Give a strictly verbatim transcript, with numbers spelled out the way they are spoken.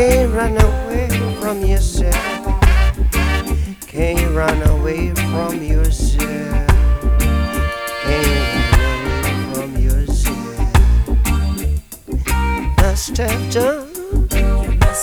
Can't run away from yourself. Can't run away from yourself. Can't run away from yourself. Must have done